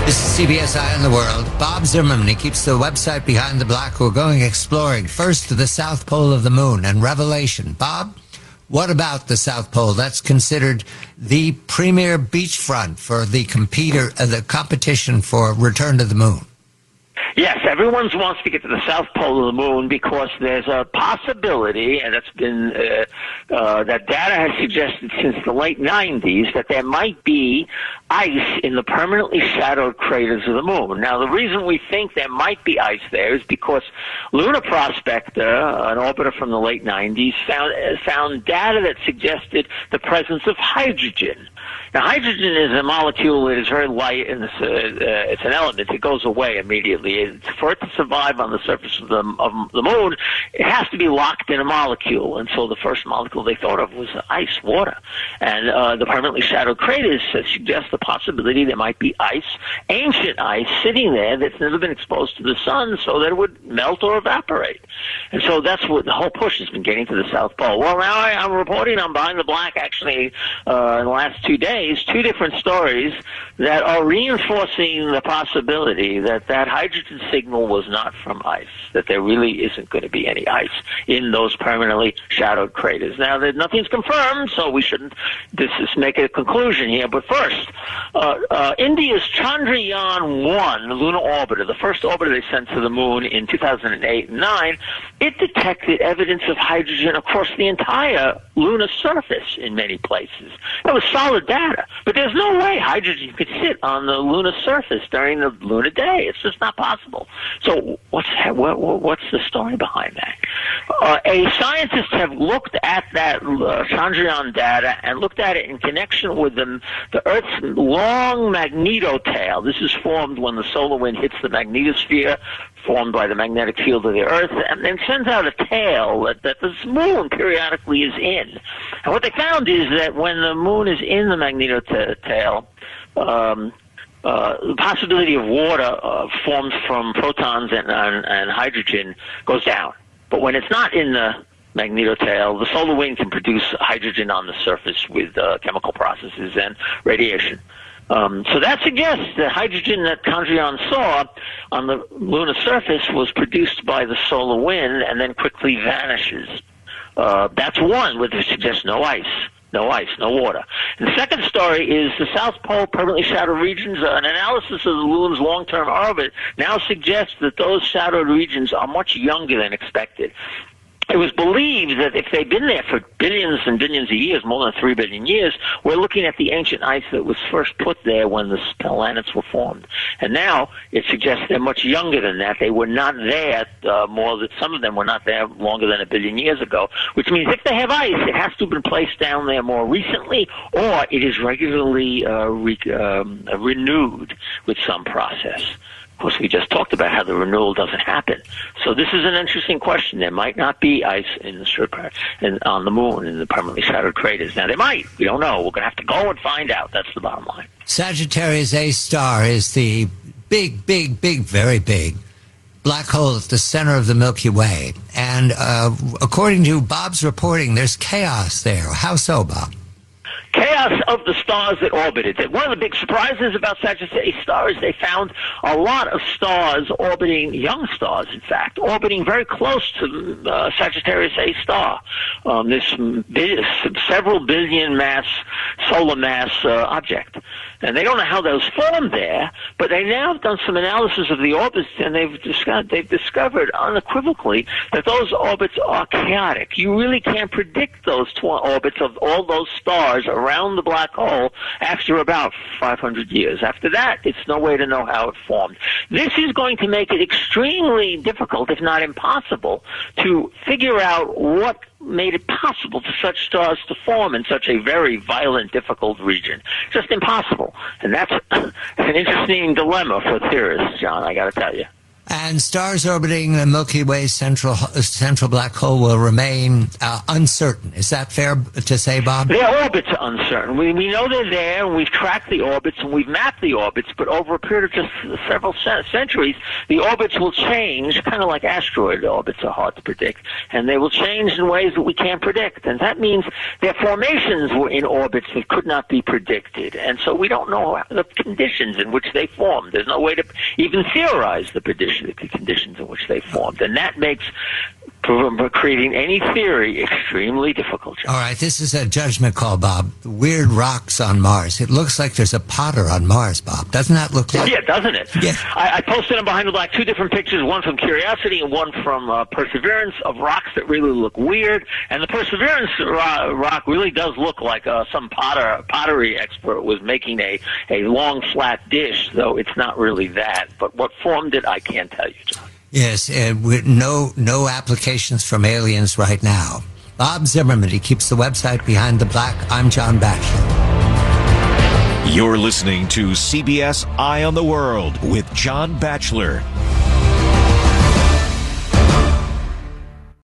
This is CBS Eye on the World. Bob Zimmerman, he keeps the website Behind the Black. We're going exploring first to the South Pole of the Moon and Revelation. Bob, what about the South Pole? That's considered the premier beachfront for the competition for return to the moon. Yes, everyone wants to get to the South Pole of the Moon because there's a possibility, and that's been that data has suggested since the late 90s, that there might be ice in the permanently shadowed craters of the Moon. Now, the reason we think there might be ice there is because Lunar Prospector, an orbiter from the late 90s, found data that suggested the presence of hydrogen. Now, hydrogen is a molecule that is very light, and it's an element. It goes away immediately. For it to survive on the surface of the Moon, it has to be locked in a molecule. And so the first molecule they thought of was ice, water. And the permanently shadowed craters suggest the possibility there might be ice, ancient ice, sitting there that's never been exposed to the sun so that it would melt or evaporate. And so that's what the whole push has been getting to the South Pole. Well, now I'm reporting on Behind the Black, actually, in the last 2 days, 2 different stories that are reinforcing the possibility that that hydrogen signal was not from ice, that there really isn't going to be any ice in those permanently shadowed craters. Now, nothing's confirmed, so we shouldn't make a conclusion here. But first, India's Chandrayaan-1 lunar orbiter, the first orbiter they sent to the moon in 2008 and 9, it detected evidence of hydrogen across the entire lunar surface in many places. That was solid data. But there's no way hydrogen could sit on the lunar surface during the lunar day. It's just not possible. So what's the story behind that? Scientists have looked at that Chandrayaan data and looked at it in connection with the Earth's long magnetotail. This is formed when the solar wind hits the magnetosphere, formed by the magnetic field of the Earth, and then sends out a tail that the moon periodically is in. And what they found is that when the moon is in the magnetotail, the possibility of water formed from protons and hydrogen goes down. But when it's not in the magnetotail, the solar wind can produce hydrogen on the surface with chemical processes and radiation. So that suggests that hydrogen that Chandrayaan saw on the lunar surface was produced by the solar wind and then quickly vanishes. That's one, which suggests no ice, no water. And the second story is the South Pole permanently shadowed regions. An analysis of the moon's long-term orbit now suggests that those shadowed regions are much younger than expected. It was believed that if they'd been there for billions and billions of years, more than 3 billion years, we're looking at the ancient ice that was first put there when the planets were formed. And now it suggests they're much younger than that. They were not there some of them were not there longer than 1 billion years ago, which means if they have ice, it has to have been placed down there more recently, or it is regularly renewed with some process. Of course, we just talked about how the renewal doesn't happen. So this is an interesting question. There might not be ice in the on the moon in the permanently shadowed craters. Now, there might. We don't know. We're going to have to go and find out. That's the bottom line. Sagittarius A star is the big, very big black hole at the center of the Milky Way. And according to Bob's reporting, there's chaos there. How so, Bob? Chaos of the stars that orbited it. One of the big surprises about Sagittarius A star is they found a lot of stars orbiting, young stars in fact, orbiting very close to Sagittarius A star. This several billion solar mass object. And they don't know how those formed there, but they now have done some analysis of the orbits, and they've discovered unequivocally that those orbits are chaotic. You really can't predict those orbits of all those stars around the black hole after about 500 years. After that, it's no way to know how it formed. This is going to make it extremely difficult, if not impossible, to figure out what made it possible for such stars to form in such a very violent, difficult region. Just impossible. And that's an interesting dilemma for theorists, John, I got to tell you. And stars orbiting the Milky Way central black hole will remain uncertain. Is that fair to say, Bob? Their orbits are uncertain. We know they're there, and we've tracked the orbits, and we've mapped the orbits, but over a period of just several centuries, the orbits will change, kind of like asteroid orbits are hard to predict, and they will change in ways that we can't predict. And that means their formations were in orbits that could not be predicted. And so we don't know the conditions in which they formed. There's no way to even theorize the conditions in which they formed. And that makes creating any theory extremely difficult, John. All right, this is a judgment call, Bob. Weird rocks on Mars. It looks like there's a Potter on Mars, Bob. Doesn't that look like? Yeah, doesn't it? Yeah. I posted on Behind the Black 2 different pictures, one from Curiosity and one from Perseverance, of rocks that really look weird. And the Perseverance rock really does look like some pottery expert was making a long, flat dish, though it's not really that. But what formed it, I can't tell you, John. Yes, with no applications from aliens right now. Bob Zimmerman, he keeps the website Behind the Black. I'm John Batchelor. You're listening to CBS Eye on the World with John Batchelor.